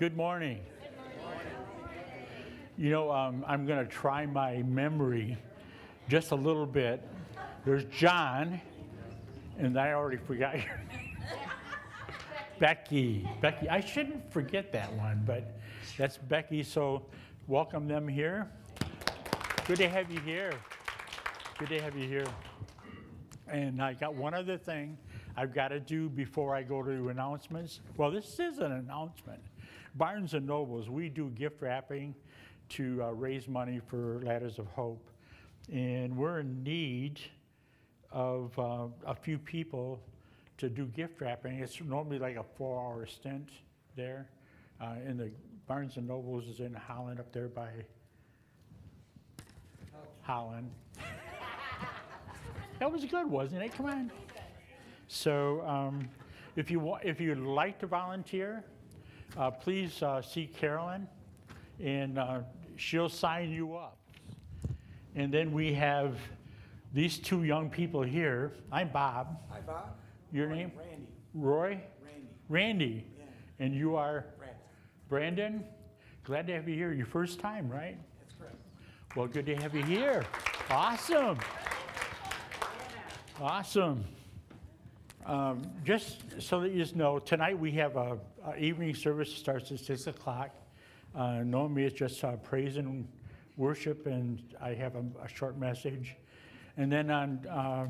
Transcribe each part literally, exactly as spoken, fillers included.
Good morning. You know, um, I'm going to try my memory just a little bit. There's John, and I already forgot your name. Becky. Becky. I shouldn't forget that one, but that's Becky. So welcome them here. Good to have you here. Good to have you here. And I got one other thing I've got to do before I go to announcements. Well, this is an announcement. Barnes and Nobles, we do gift wrapping to uh, raise money for Ladders of Hope. And we're in need of uh, a few people to do gift wrapping. It's normally like a four-hour stint there. Uh, and the Barnes and Nobles is in Holland, up there by Holland. That was good, wasn't it? Come on. So um, if you wa- if you'd like to volunteer, uh, please uh, see Carolyn, and uh, she'll sign you up. And then we have these two young people here. I'm Bob. Hi, Bob. Your Roy, name? Randy. Roy? Randy. Randy. Yeah. And you are? Brandon. Brandon? Glad to have you here. Your first time, right? That's correct. Well, good to have you here. Awesome. Awesome. Um, just so that you know, tonight we have a, a evening service that starts at six o'clock. Uh, normally it's just uh, praise and worship, and I have a, a short message. And then on uh,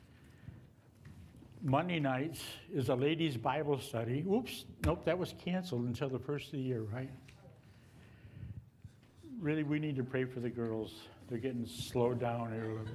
Monday nights is a ladies' Bible study. Oops, nope, that was canceled until the first of the year, right? Really, we need to pray for the girls. They're getting slowed down here a little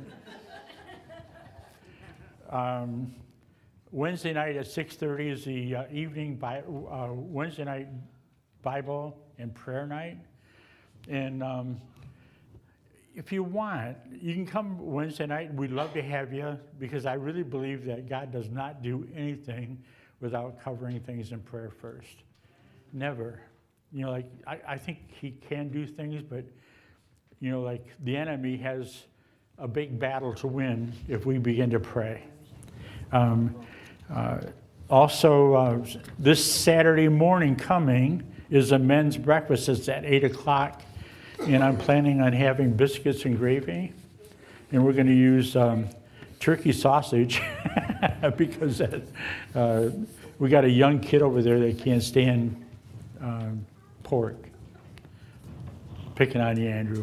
bit. Um, Wednesday night at six thirty is the uh, evening Bi- uh, Wednesday night Bible and prayer night. And um, if you want, you can come Wednesday night. We'd love to have you, because I really believe that God does not do anything without covering things in prayer first. Never. You know, like, I, I think he can do things, but, you know, like the enemy has a big battle to win if we begin to pray. Um, uh, also, uh, this Saturday morning coming is a men's breakfast. It's at eight o'clock, and I'm planning on having biscuits and gravy, and we're going to use um, turkey sausage because uh, we got a young kid over there that can't stand um, pork. Picking on you, Andrew.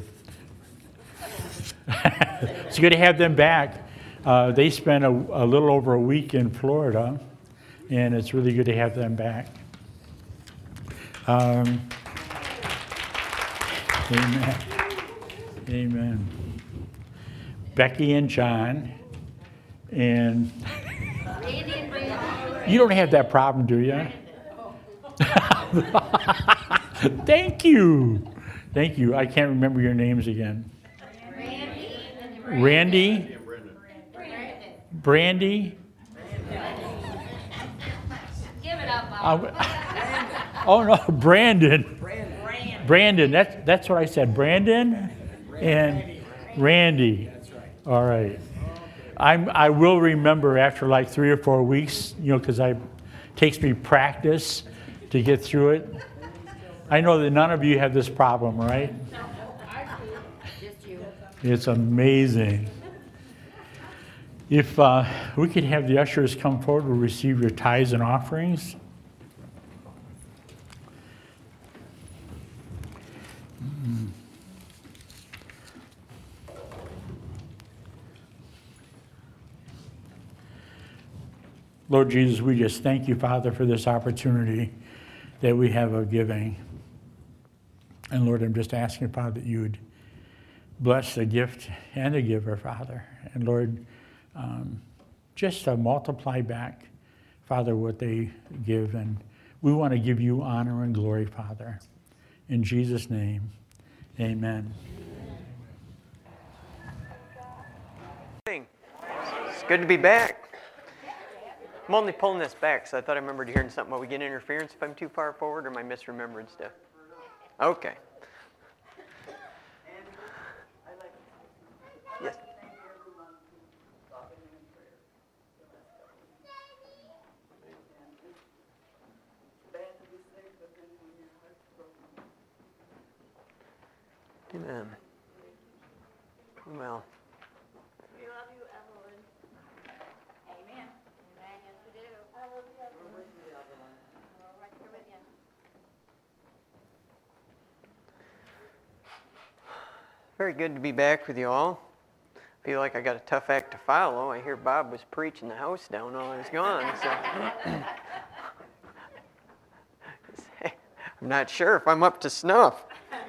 It's good to have them back. Uh, they spent a, a little over a week in Florida, and it's really good to have them back. Um, amen. Amen. Becky and John, and you don't have that problem, do you? Thank you. Thank you. I can't remember your names again. Randy. Randy. Brandy. Give it up, Bob. Uh, oh no, Brandon. Brandon. Brandon. That's that's what I said. Brandon and Randy. That's right. All right. I'm. I will remember after like three or four weeks. You know, because I it takes me practice to get through it. I know that none of you have this problem, right? No, I do. Just you. It's amazing. If uh, we could have the ushers come forward to receive your tithes and offerings. Mm. Lord Jesus, we just thank you, Father, for this opportunity that we have of giving. And Lord, I'm just asking, Father, that you would bless the gift and the giver, Father. And Lord, Um, just to multiply back, Father, what they give. And we want to give you honor and glory, Father. In Jesus' name, amen. It's good to be back. I'm only pulling this back because I thought I remembered hearing something about we get interference if I'm too far forward, or am I misremembering stuff? Okay. Yes. Amen. Well. We love you, Evelyn. Amen. Amen, yes we do. I love you, Evelyn. We're with you, Evelyn. We're right here with you. Very good to be back with you all. I feel like I got a tough act to follow. I hear Bob was preaching the house down while I was gone. So. I'm not sure if I'm up to snuff.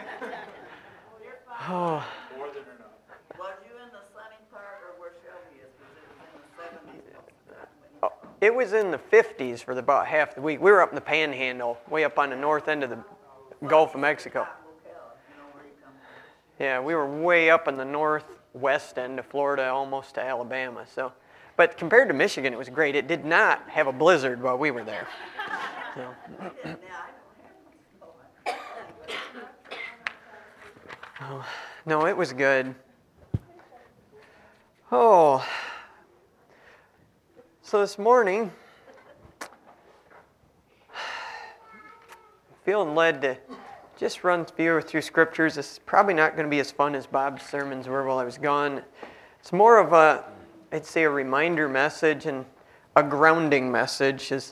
Oh. More than enough. Was you in the sunny part or where Shelby is? Was it in the seventies? Oh, it was in the fifties for the, about half the week. We were up in the Panhandle, way up on the north end of the Gulf of Mexico. Yeah, we were way up in the northwest end of Florida, almost to Alabama. So, but compared to Michigan, it was great. It did not have a blizzard while we were there. So. Oh, no, it was good. Oh, so this morning, feeling led to just run through, through scriptures. It's probably not going to be as fun as Bob's sermons were while I was gone. It's more of a, I'd say, a reminder message and a grounding message. Is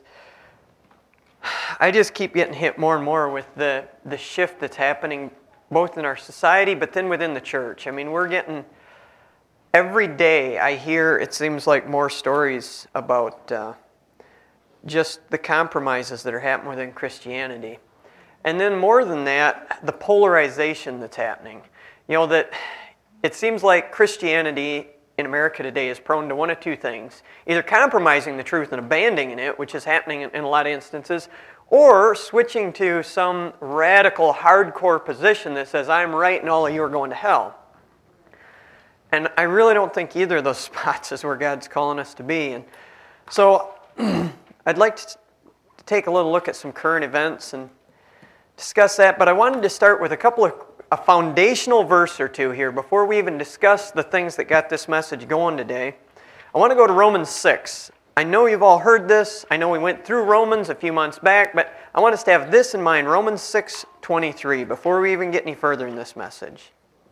I just keep getting hit more and more with the, the shift that's happening both in our society, but then within the church. I mean, we're getting, every day I hear, it seems like, more stories about uh, just the compromises that are happening within Christianity. And then more than that, the polarization that's happening. You know, that it seems like Christianity in America today is prone to one of two things. Either compromising the truth and abandoning it, which is happening in, in a lot of instances, or switching to some radical, hardcore position that says, I'm right and all of you are going to hell. And I really don't think either of those spots is where God's calling us to be. And so I'd like to take a little look at some current events and discuss that, but I wanted to start with a couple of a foundational verse or two here before we even discuss the things that got this message going today. I want to go to Romans six. I know you've all heard this. I know we went through Romans a few months back, but I want us to have this in mind, Romans six twenty-three, before we even get any further in this message.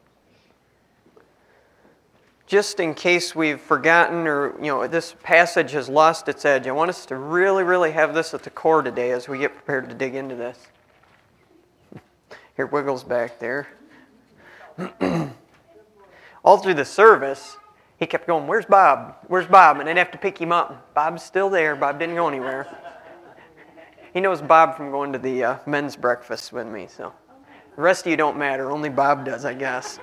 Just in case we've forgotten or, you know, this passage has lost its edge, I want us to really, really have this at the core today as we get prepared to dig into this. Here, Wiggles back there. All through the service, he kept going, where's Bob? Where's Bob? And I'd have to pick him up. Bob's still there. Bob didn't go anywhere. He knows Bob from going to the uh, men's breakfast with me. So the rest of you don't matter. Only Bob does, I guess.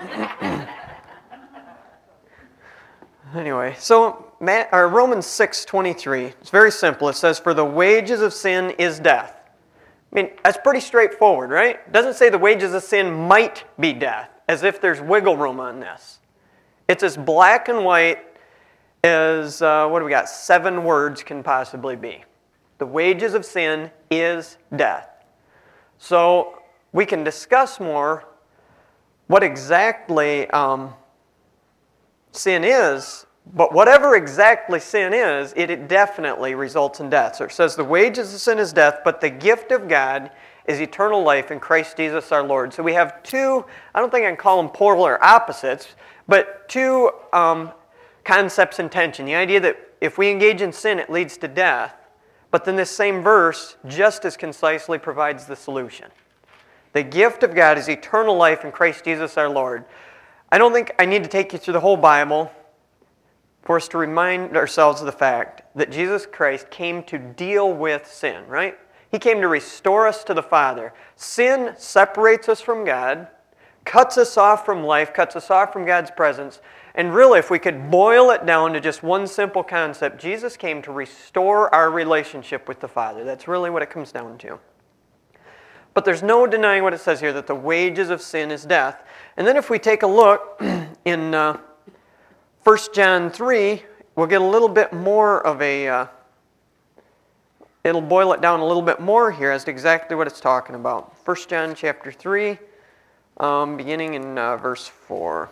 Anyway, so Matt, or Romans six twenty-three. It's very simple. It says, for the wages of sin is death. I mean, that's pretty straightforward, right? It doesn't say the wages of sin might be death, as if there's wiggle room on this. It's as black and white as, uh, what do we got, seven words can possibly be. The wages of sin is death. So we can discuss more what exactly um, sin is, but whatever exactly sin is, it, it definitely results in death. So it says the wages of sin is death, but the gift of God is eternal life in Christ Jesus our Lord. So we have two, I don't think I can call them polar opposites, but two um, concepts in tension. The idea that if we engage in sin, it leads to death, but then this same verse just as concisely provides the solution. The gift of God is eternal life in Christ Jesus our Lord. I don't think I need to take you through the whole Bible for us to remind ourselves of the fact that Jesus Christ came to deal with sin, right? He came to restore us to the Father. Sin separates us from God, cuts us off from life, cuts us off from God's presence. And really, if we could boil it down to just one simple concept, Jesus came to restore our relationship with the Father. That's really what it comes down to. But there's no denying what it says here, that the wages of sin is death. And then if we take a look in uh, First John three, we'll get a little bit more of a, uh, it'll boil it down a little bit more here as to exactly what it's talking about. First John chapter three, um, beginning in uh, verse four.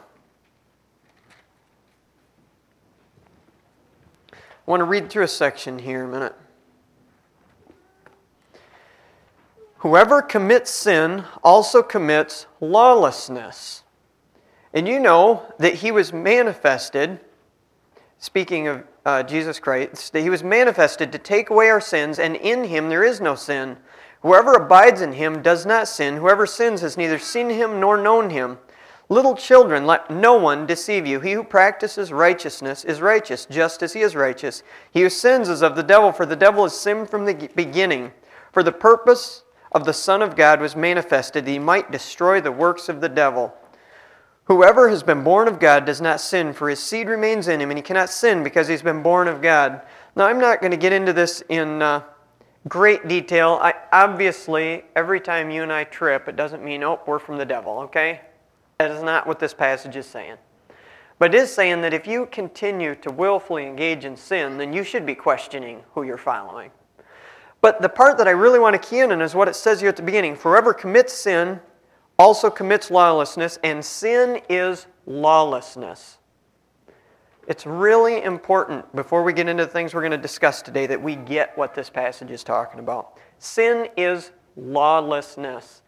I want to read through a section here a minute. Whoever commits sin also commits lawlessness. And you know that he was manifested, speaking of uh, Jesus Christ, that he was manifested to take away our sins, and in him there is no sin. Whoever abides in him does not sin. Whoever sins has neither seen him nor known him. Little children, let no one deceive you. He who practices righteousness is righteous, just as he is righteous. He who sins is of the devil, for the devil has sinned from the beginning. For the purpose of the Son of God was manifested, that he might destroy the works of the devil. Whoever has been born of God does not sin, for his seed remains in him, and he cannot sin because he's been born of God. Now, I'm not going to get into this in uh, great detail. I, obviously, every time you and I trip, it doesn't mean, oh, we're from the devil, okay? That is not what this passage is saying. But it is saying that if you continue to willfully engage in sin, then you should be questioning who you're following. But the part that I really want to key in on is what it says here at the beginning. For whoever commits sin also commits lawlessness, and sin is lawlessness. It's really important, before we get into the things we're going to discuss today, that we get what this passage is talking about. Sin is lawlessness.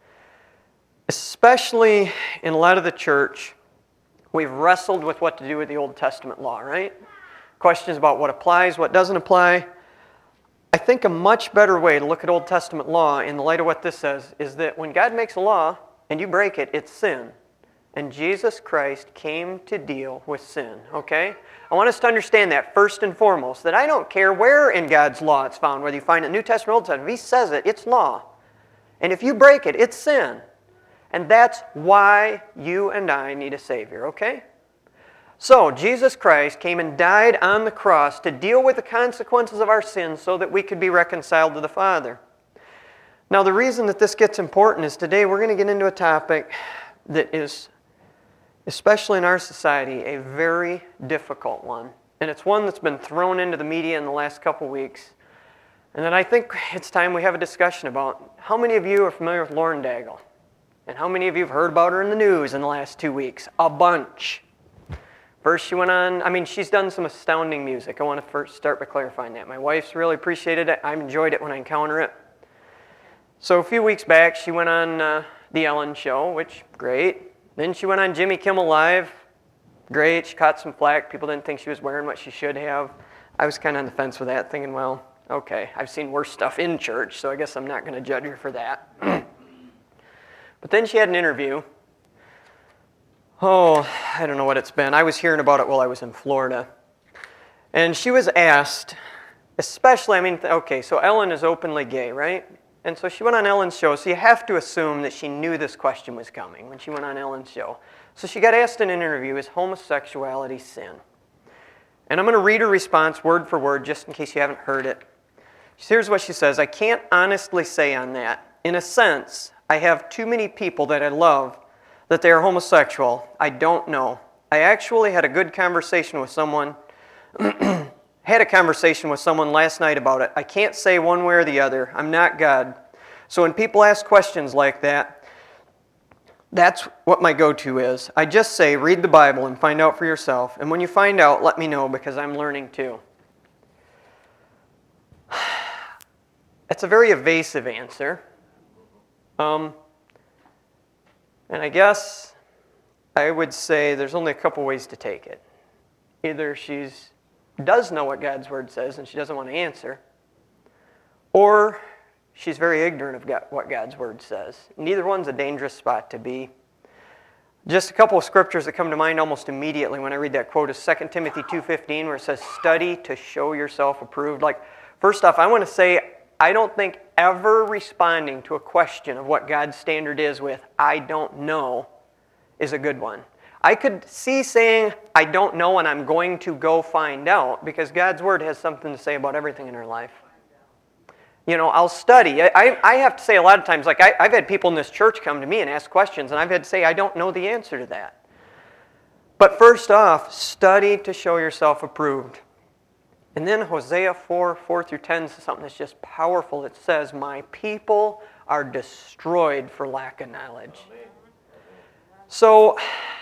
Especially in a lot of the church, we've wrestled with what to do with the Old Testament law, right? Questions about what applies, what doesn't apply. I think a much better way to look at Old Testament law in the light of what this says is that when God makes a law and you break it, it's sin. And Jesus Christ came to deal with sin, okay? I want us to understand that first and foremost, that I don't care where in God's law it's found, whether you find it New Testament or Old Testament. If He says it, it's law. And if you break it, it's sin. And that's why you and I need a Savior, okay? So, Jesus Christ came and died on the cross to deal with the consequences of our sins so that we could be reconciled to the Father. Now, the reason that this gets important is today we're going to get into a topic that is, especially in our society, a very difficult one. And it's one that's been thrown into the media in the last couple weeks. And then I think it's time we have a discussion about how many of you are familiar with Lauren Daigle? And how many of you have heard about her in the news in the last two weeks? A bunch. First she went on, I mean, she's done some astounding music. I want to first start by clarifying that. My wife's really appreciated it. I've enjoyed it when I encounter it. So a few weeks back, she went on uh, The Ellen Show, which, great. Then she went on Jimmy Kimmel Live. Great. She caught some flack. People didn't think she was wearing what she should have. I was kind of on the fence with that, thinking, well, okay, I've seen worse stuff in church, so I guess I'm not going to judge her for that. But then she had an interview. Oh, I don't know what it's been. I was hearing about it while I was in Florida. And she was asked, especially, I mean, okay, so Ellen is openly gay, right? And so she went on Ellen's show, so you have to assume that she knew this question was coming when she went on Ellen's show. So she got asked in an interview, is homosexuality sin? And I'm going to read her response word for word just in case you haven't heard it. Here's what she says. I can't honestly say on that. In a sense, I have too many people that I love that they are homosexual. I don't know. I actually had a good conversation with someone, had a conversation with someone last night about it. I can't say one way or the other. I'm not God. So when people ask questions like that, that's what my go-to is. I just say, read the Bible and find out for yourself. And when you find out, let me know because I'm learning too. That's a very evasive answer. Um, and I guess I would say there's only a couple ways to take it. Either she does know what God's Word says and she doesn't want to answer, or she's very ignorant of God, what God's Word says. Neither one's a dangerous spot to be. Just a couple of scriptures that come to mind almost immediately when I read that quote is Second Timothy two fifteen, where it says, study to show yourself approved. Like, first off, I want to say, I don't think ever responding to a question of what God's standard is with, I don't know, is a good one. I could see saying, I don't know and I'm going to go find out, because God's Word has something to say about everything in our life. You know, I'll study. I, I have to say a lot of times, like I, I've had people in this church come to me and ask questions, and I've had to say, I don't know the answer to that. But first off, study to show yourself approved. And then Hosea four, four through ten says something that's just powerful. It says, my people are destroyed for lack of knowledge. So,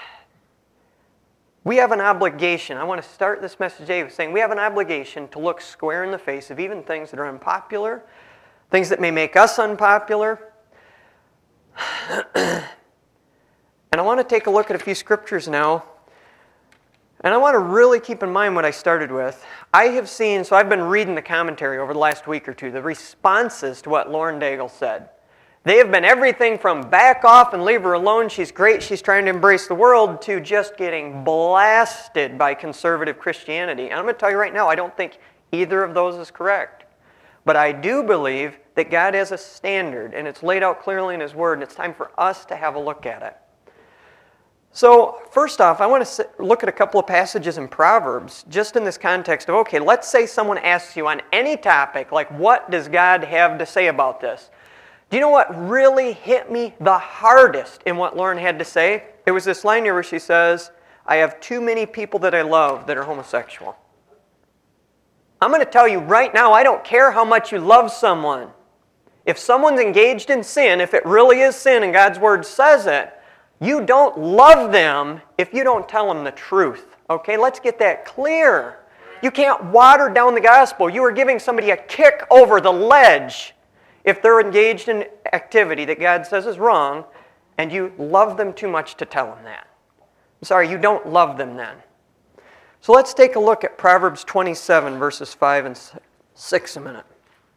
we have an obligation. I want to start this message today with saying we have an obligation to look square in the face of even things that are unpopular, things that may make us unpopular. And I want to take a look at a few scriptures now. And I want to really keep in mind what I started with. I have seen, so I've been reading the commentary over the last week or two, the responses to what Lauren Daigle said. They have been everything from back off and leave her alone, she's great, she's trying to embrace the world, to just getting blasted by conservative Christianity. And I'm going to tell you right now, I don't think either of those is correct. But I do believe that God has a standard, and it's laid out clearly in His Word, and it's time for us to have a look at it. So, first off, I want to look at a couple of passages in Proverbs, just in this context of, okay, let's say someone asks you on any topic, like, what does God have to say about this? Do you know what really hit me the hardest in what Lauren had to say? It was this line here where she says, I have too many people that I love that are homosexual. I'm going to tell you right now, I don't care how much you love someone. If someone's engaged in sin, if it really is sin and God's Word says it, you don't love them if you don't tell them the truth. Okay, let's get that clear. You can't water down the gospel. You are giving somebody a kick over the ledge if they're engaged in activity that God says is wrong, and you love them too much to tell them that. I'm sorry, you don't love them then. So let's take a look at Proverbs twenty-seven, verses five and six a minute.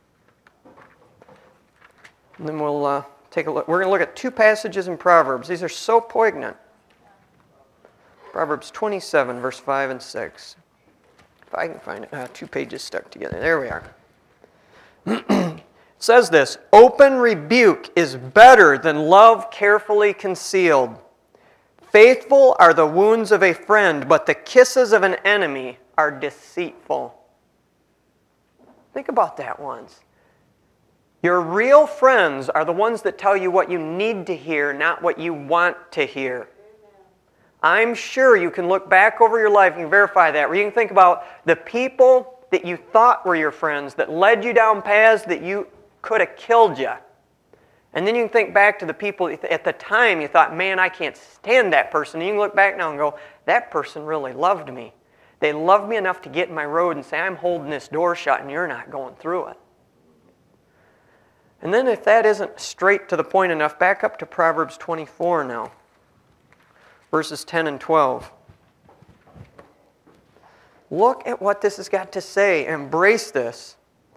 And then we'll uh, take a look. We're going to look at two passages in Proverbs. These are so poignant. Proverbs twenty-seven, verse five and six. If I can find it. Uh, two pages stuck together. There we are. It says this, open rebuke is better than love carefully concealed. Faithful are the wounds of a friend, but the kisses of an enemy are deceitful. Think about that once. Your real friends are the ones that tell you what you need to hear, not what you want to hear. I'm sure you can look back over your life and verify that, where you can think about the people that you thought were your friends that led you down paths that you could have killed you. And then you can think back to the people at the time you thought, man, I can't stand that person. And you can look back now and go, that person really loved me. They loved me enough to get in my road and say, I'm holding this door shut and you're not going through it. And then if that isn't straight to the point enough, back up to Proverbs twenty-four now, verses ten and twelve. Look at what this has got to say. Embrace this.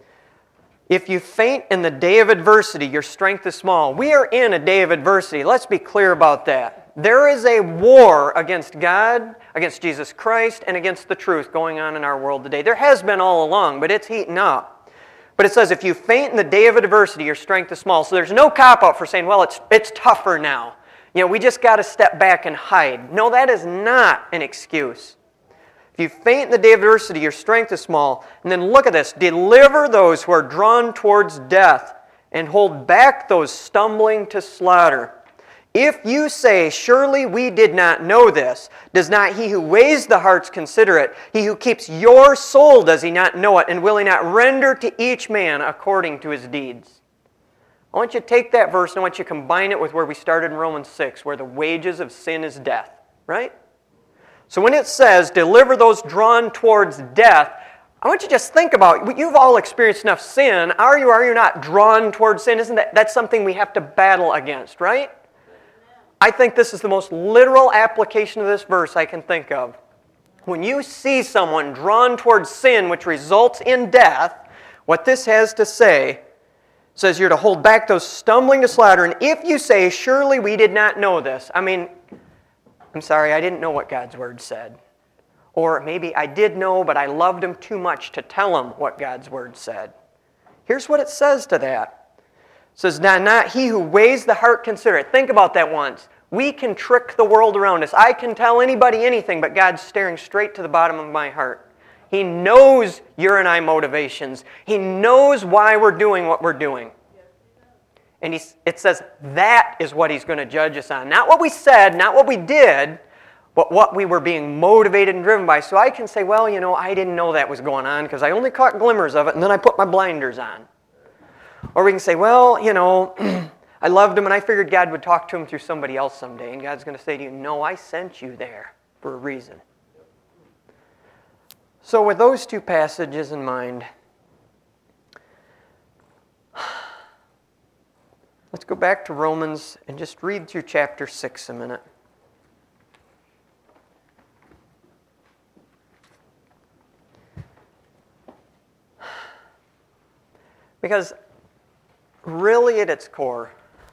If you faint in the day of adversity, your strength is small. We are in a day of adversity. Let's be clear about that. There is a war against God, against Jesus Christ, and against the truth going on in our world today. There has been all along, but it's heating up. But it says, if you faint in the day of adversity, your strength is small. So there's no cop-out for saying, well, it's, it's tougher now. You know, we just got to step back and hide. No, that is not an excuse. If you faint in the day of adversity, your strength is small. And then look at this. Deliver those who are drawn towards death, and hold back those stumbling to slaughter. If you say, surely we did not know this, does not he who weighs the hearts consider it? He who keeps your soul, does he not know it? And will he not render to each man according to his deeds? I want you to take that verse and I want you to combine it with where we started in Romans six, where the wages of sin is death, right? So when it says, deliver those drawn towards death, I want you to just think about, you've all experienced enough sin. Are you or are you not drawn towards sin? Isn't that that's something we have to battle against, right? I think this is the most literal application of this verse I can think of. When you see someone drawn towards sin, which results in death, what this has to say says you're to hold back those stumbling to slaughter. And if you say, surely we did not know this, I mean, I'm sorry, I didn't know what God's Word said. Or maybe I did know, but I loved him too much to tell him what God's Word said. Here's what it says to that. It says, now not he who weighs the heart consider it. Think about that once. We can trick the world around us. I can tell anybody anything, but God's staring straight to the bottom of my heart. He knows your and I motivations. He knows why we're doing what we're doing. And he, it says that is what He's going to judge us on. Not what we said, not what we did, but what we were being motivated and driven by. So I can say, well, you know, I didn't know that was going on because I only caught glimmers of it and then I put my blinders on. Or we can say, well, you know, I loved him and I figured God would talk to him through somebody else someday. And God's going to say to you, no, I sent you there for a reason. So with those two passages in mind, let's go back to Romans and just read through chapter six a minute. Because really at its core,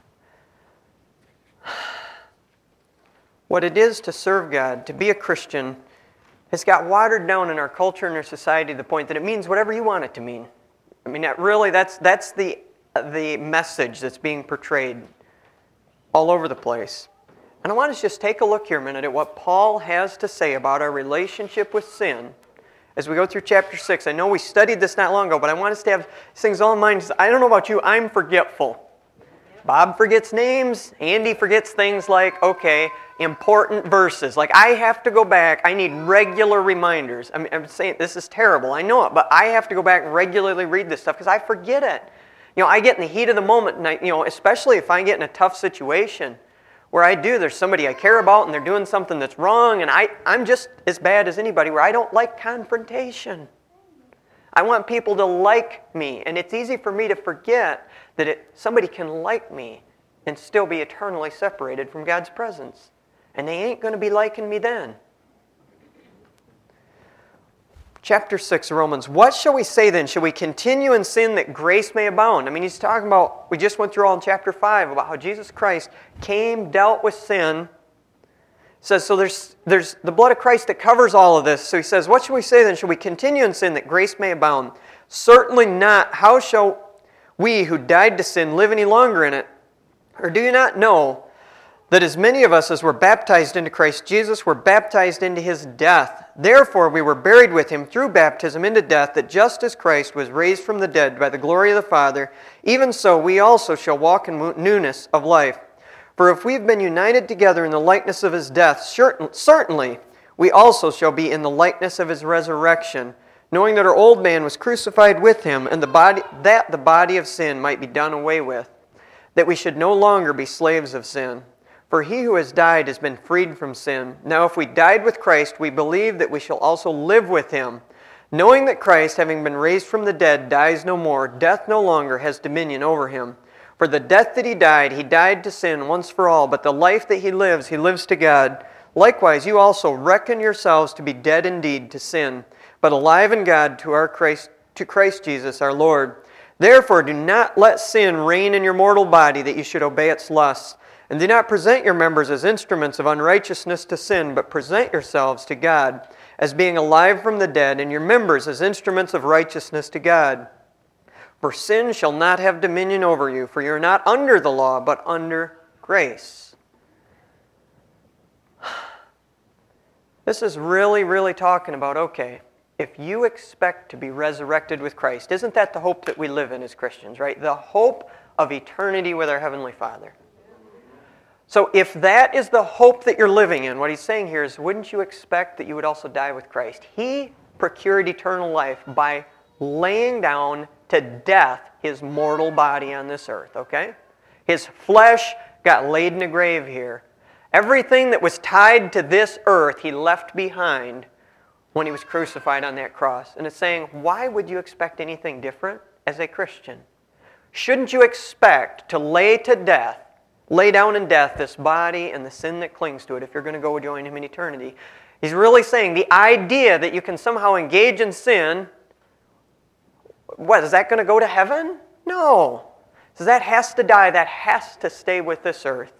what it is to serve God, to be a Christian, has got watered down in our culture and our society to the point that it means whatever you want it to mean. I mean, that really, that's, that's the, the message that's being portrayed all over the place. And I want us to just take a look here a minute at what Paul has to say about our relationship with sin as we go through chapter six. I know we studied this not long ago, but I want us to have things all in mind. I don't know about you, I'm forgetful. Bob forgets names. Andy forgets things like, okay, important verses. Like, I have to go back. I need regular reminders. I mean, I'm saying this is terrible. I know it, but I have to go back and regularly read this stuff because I forget it. You know, I get in the heat of the moment, and I, you know, especially if I get in a tough situation where I do, there's somebody I care about and they're doing something that's wrong, and I, I'm just as bad as anybody where I don't like confrontation. I want people to like me, and it's easy for me to forget that it, somebody can like me and still be eternally separated from God's presence. And they ain't going to be liking me then. Chapter six of Romans. What shall we say then? Shall we continue in sin that grace may abound? I mean, he's talking about, we just went through all in chapter five about how Jesus Christ came, dealt with sin. He says, so there's, there's the blood of Christ that covers all of this. So he says, what shall we say then? Shall we continue in sin that grace may abound? Certainly not. How shall we who died to sin live any longer in it? Or do you not know that as many of us as were baptized into Christ Jesus were baptized into His death? Therefore we were buried with Him through baptism into death, that just as Christ was raised from the dead by the glory of the Father, even so we also shall walk in newness of life. For if we have been united together in the likeness of His death, certainly we also shall be in the likeness of His resurrection, knowing that our old man was crucified with Him, and the body, that the body of sin might be done away with, that we should no longer be slaves of sin. For he who has died has been freed from sin. Now if we died with Christ, we believe that we shall also live with Him, knowing that Christ, having been raised from the dead, dies no more. Death no longer has dominion over Him. For the death that He died, He died to sin once for all, but the life that He lives, He lives to God. Likewise, you also reckon yourselves to be dead indeed to sin, but alive in God to our Christ, to Christ Jesus our Lord. Therefore do not let sin reign in your mortal body, that you should obey its lusts. And do not present your members as instruments of unrighteousness to sin, but present yourselves to God as being alive from the dead, and your members as instruments of righteousness to God. For sin shall not have dominion over you, for you are not under the law, but under grace. This is really, really talking about, okay, if you expect to be resurrected with Christ, isn't that the hope that we live in as Christians, right? The hope of eternity with our Heavenly Father. So if that is the hope that you're living in, what he's saying here is, wouldn't you expect that you would also die with Christ? He procured eternal life by laying down to death His mortal body on this earth, okay? His flesh got laid in a grave here. Everything that was tied to this earth He left behind when He was crucified on that cross. And it's saying, why would you expect anything different as a Christian? Shouldn't you expect to lay to death, lay down in death this body and the sin that clings to it if you're going to go join Him in eternity? He's really saying the idea that you can somehow engage in sin, what, is that going to go to heaven? No. So that has to die. That has to stay with this earth.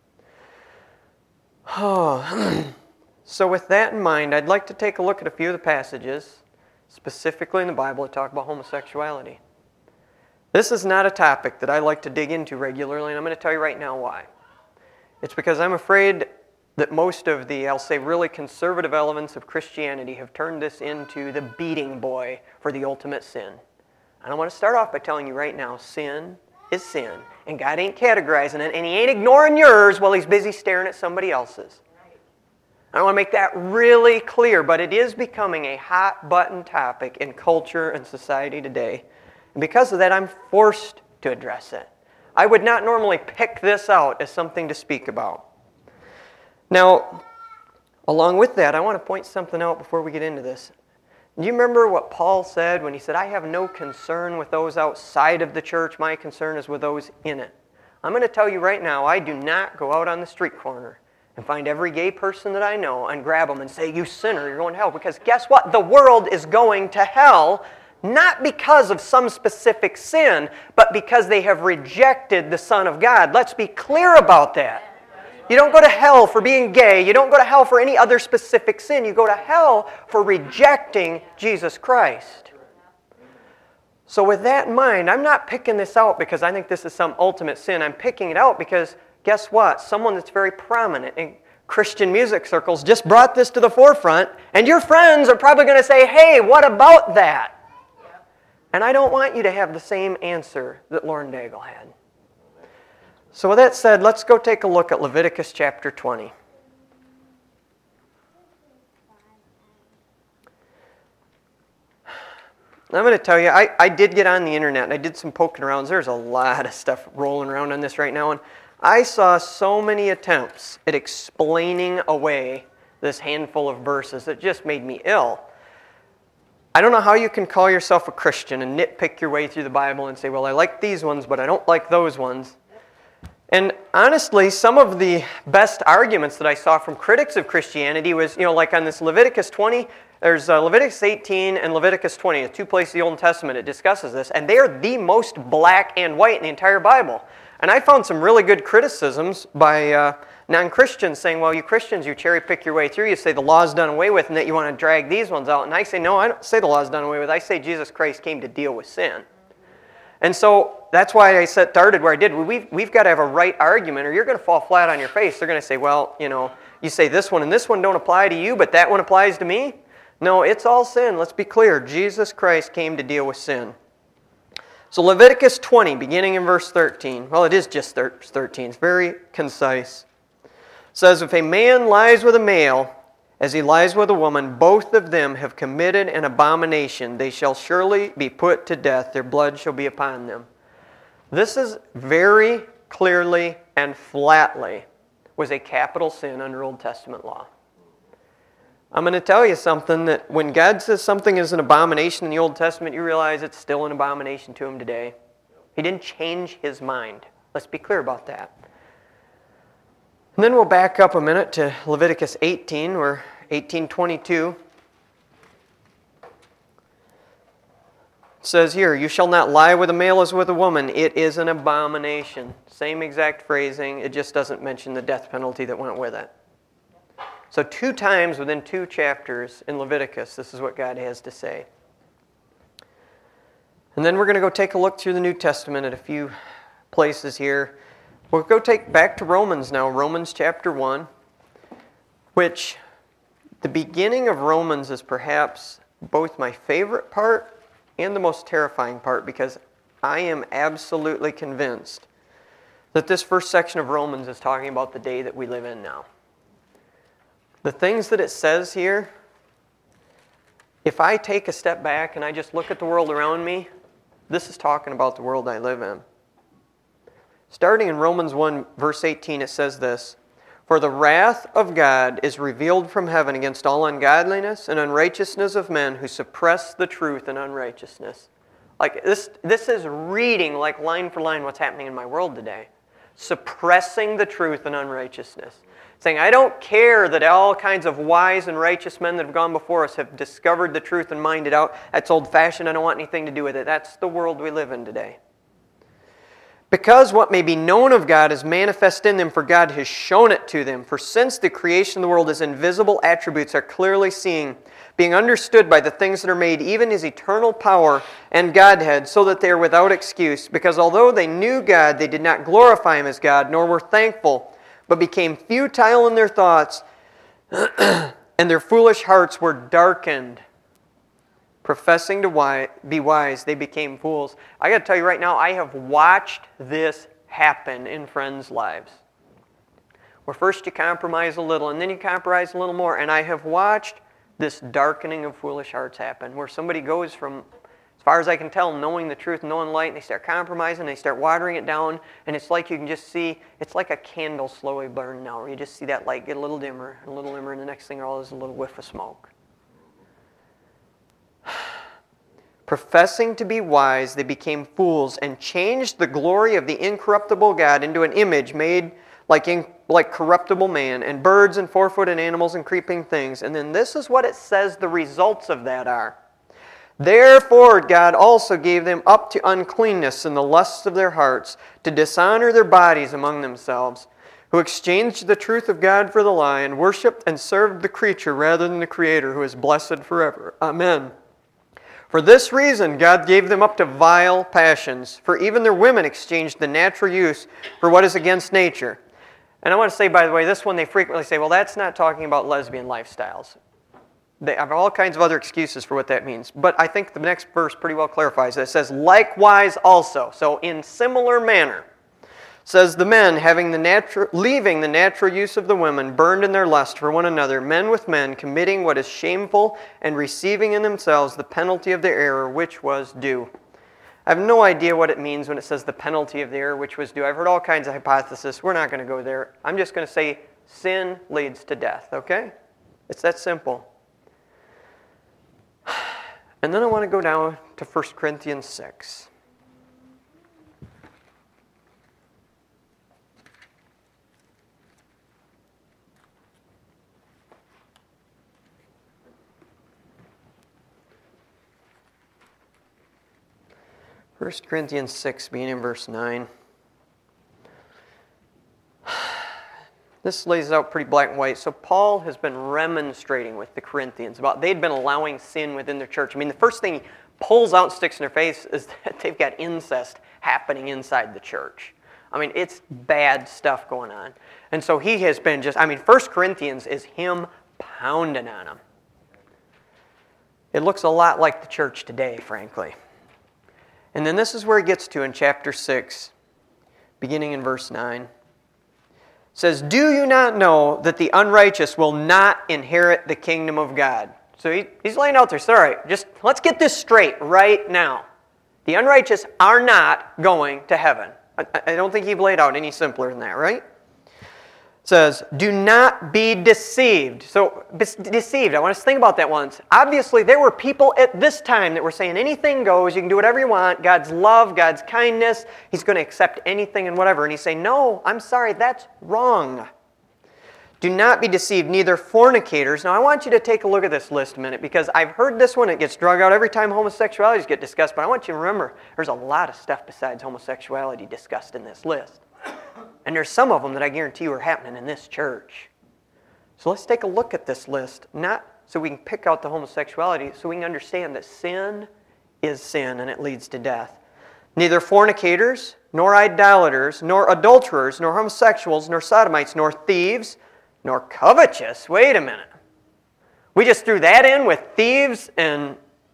Oh. So with that in mind, I'd like to take a look at a few of the passages, specifically in the Bible, that talk about homosexuality. This is not a topic that I like to dig into regularly, and I'm going to tell you right now why. It's because I'm afraid that most of the, I'll say, really conservative elements of Christianity have turned this into the beating boy for the ultimate sin. And I want to start off by telling you right now, sin is sin, and God ain't categorizing it, and He ain't ignoring yours while He's busy staring at somebody else's. I want to make that really clear, but it is becoming a hot-button topic in culture and society today. And because of that, I'm forced to address it. I would not normally pick this out as something to speak about. Now, along with that, I want to point something out before we get into this. Do you remember what Paul said when he said, I have no concern with those outside of the church. My concern is with those in it. I'm going to tell you right now, I do not go out on the street corner and find every gay person that I know and grab them and say, you sinner, you're going to hell. Because guess what? The world is going to hell, not because of some specific sin, but because they have rejected the Son of God. Let's be clear about that. You don't go to hell for being gay. You don't go to hell for any other specific sin. You go to hell for rejecting Jesus Christ. So with that in mind, I'm not picking this out because I think this is some ultimate sin. I'm picking it out because, guess what? Someone that's very prominent in Christian music circles just brought this to the forefront, and your friends are probably going to say, hey, what about that? And I don't want you to have the same answer that Lauren Daigle had. So with that said, let's go take a look at Leviticus chapter twenty. I'm going to tell you, I, I did get on the internet and I did some poking around. There's a lot of stuff rolling around on this right now. And I saw so many attempts at explaining away this handful of verses that just made me ill. I don't know how you can call yourself a Christian and nitpick your way through the Bible and say, well, I like these ones, but I don't like those ones. And honestly, some of the best arguments that I saw from critics of Christianity was, you know, like on this Leviticus twenty, there's uh, Leviticus eighteen and Leviticus twenty, two places in the Old Testament it discusses this, and they are the most black and white in the entire Bible. And I found some really good criticisms by uh, non-Christians saying, well, you Christians, you cherry pick your way through, you say the law's done away with and that you want to drag these ones out. And I say, no, I don't say the law's done away with. I say Jesus Christ came to deal with sin. And so that's why I started where I did. We've, we've got to have a right argument or you're going to fall flat on your face. They're going to say, well, you know, you say this one and this one don't apply to you, but that one applies to me. No, it's all sin. Let's be clear. Jesus Christ came to deal with sin. So Leviticus twenty, beginning in verse thirteen. Well, it is just thirteen. It's very concise. It says, if a man lies with a male, as he lies with a woman, both of them have committed an abomination. They shall surely be put to death. Their blood shall be upon them. This is very clearly and flatly was a capital sin under Old Testament law. I'm going to tell you something that when God says something is an abomination in the Old Testament, you realize it's still an abomination to Him today. He didn't change His mind. Let's be clear about that. And then we'll back up a minute to Leviticus eighteen, or eighteen twenty-two. It says here, you shall not lie with a male as with a woman. It is an abomination. Same exact phrasing. It just doesn't mention the death penalty that went with it. So two times within two chapters in Leviticus, this is what God has to say. And then we're going to go take a look through the New Testament at a few places here. We'll go take back to Romans now, Romans chapter one, which the beginning of Romans is perhaps both my favorite part and the most terrifying part, because I am absolutely convinced that this first section of Romans is talking about the day that we live in now. The things that it says here, if I take a step back and I just look at the world around me, this is talking about the world I live in. Starting in Romans one, verse eighteen, it says this, for the wrath of God is revealed from heaven against all ungodliness and unrighteousness of men who suppress the truth in unrighteousness. Like this, this is reading like line for line what's happening in my world today. Suppressing the truth in unrighteousness. Saying, I don't care that all kinds of wise and righteous men that have gone before us have discovered the truth and mined it out. That's old-fashioned. I don't want anything to do with it. That's the world we live in today. Because what may be known of God is manifest in them, for God has shown it to them. For since the creation of the world, His invisible attributes are clearly seen, being understood by the things that are made, even His eternal power and Godhead, so that they are without excuse. Because although they knew God, they did not glorify Him as God, nor were thankful, but became futile in their thoughts, and their foolish hearts were darkened. Professing to be wise, they became fools. I got to tell you right now, I have watched this happen in friends' lives. Where first you compromise a little, and then you compromise a little more, and I have watched this darkening of foolish hearts happen, where somebody goes from, as far as I can tell, knowing the truth, knowing light, and they start compromising, they start watering it down, and it's like you can just see, it's like a candle slowly burning now, where you just see that light get a little dimmer, a little dimmer, and the next thing all is a little whiff of smoke. Professing to be wise, they became fools and changed the glory of the incorruptible God into an image made like, in, like corruptible man, and birds and four-footed animals and creeping things. And then this is what it says the results of that are. Therefore God also gave them up to uncleanness in the lusts of their hearts, to dishonor their bodies among themselves, who exchanged the truth of God for the lie, and worshipped and served the creature rather than the Creator, who is blessed forever. Amen. For this reason God gave them up to vile passions, for even their women exchanged the natural use for what is against nature. And I want to say, by the way, this one they frequently say, well, that's not talking about lesbian lifestyles. They have all kinds of other excuses for what that means. But I think the next verse pretty well clarifies it. It says, likewise also. So in similar manner, says the men, having the natural, leaving the natural use of the women, burned in their lust for one another, men with men, committing what is shameful, and receiving in themselves the penalty of their error, which was due. I have no idea what it means when it says the penalty of the error, which was due. I've heard all kinds of hypotheses. We're not going to go there. I'm just going to say sin leads to death, okay? It's that simple. And then I want to go down to First Corinthians six. First Corinthians six, beginning in verse nine. This lays it out pretty black and white. So Paul has been remonstrating with the Corinthians about they'd been allowing sin within their church. I mean, the first thing he pulls out and sticks in their face is that they've got incest happening inside the church. I mean, it's bad stuff going on. And so he has been just, I mean, First Corinthians is him pounding on them. It looks a lot like the church today, frankly. And then this is where he gets to in chapter six, beginning in verse nine. It says, do you not know that the unrighteous will not inherit the kingdom of God? So he, he's laying out there, so all right, just let's get this straight right now. The unrighteous are not going to heaven. I, I don't think he laid out any simpler than that, right? It says, do not be deceived. So, deceived, I want us to think about that once. Obviously, there were people at this time that were saying anything goes, you can do whatever you want, God's love, God's kindness, He's going to accept anything and whatever. And He's saying, no, I'm sorry, that's wrong. Do not be deceived, neither fornicators. Now, I want you to take a look at this list a minute, because I've heard this one, it gets drug out every time homosexualities get discussed, but I want you to remember, there's a lot of stuff besides homosexuality discussed in this list. And there's some of them that I guarantee you are happening in this church. So let's take a look at this list, not so we can pick out the homosexuality, so we can understand that sin is sin and it leads to death. Neither fornicators, nor idolaters, nor adulterers, nor homosexuals, nor sodomites, nor thieves, nor covetous. Wait a minute. We just threw that in with thieves and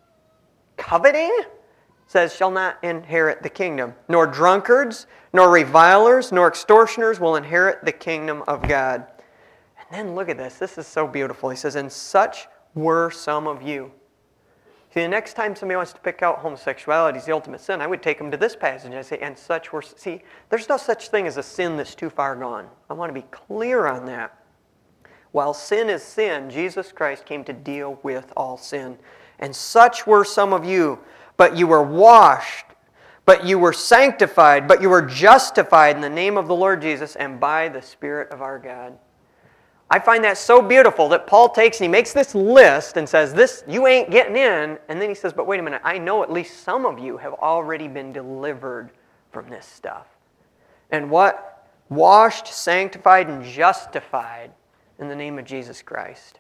coveting? Says, shall not inherit the kingdom. Nor drunkards, nor revilers, nor extortioners will inherit the kingdom of God. And then look at this. This is so beautiful. He says, and such were some of you. See, the next time somebody wants to pick out homosexuality as the ultimate sin, I would take them to this passage and I say, and such were... See, there's no such thing as a sin that's too far gone. I want to be clear on that. While sin is sin, Jesus Christ came to deal with all sin. And such were some of you. But you were washed, but you were sanctified, but you were justified in the name of the Lord Jesus and by the Spirit of our God. I find that so beautiful that Paul takes and he makes this list and says, "This you ain't getting in." And then he says, but wait a minute, I know at least some of you have already been delivered from this stuff. And what? Washed, sanctified, and justified in the name of Jesus Christ.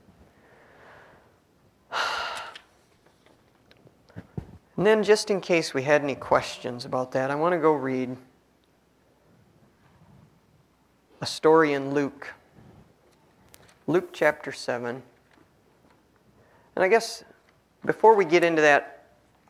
And then just in case we had any questions about that, I want to go read a story in Luke. Luke chapter seven. And I guess before we get into that,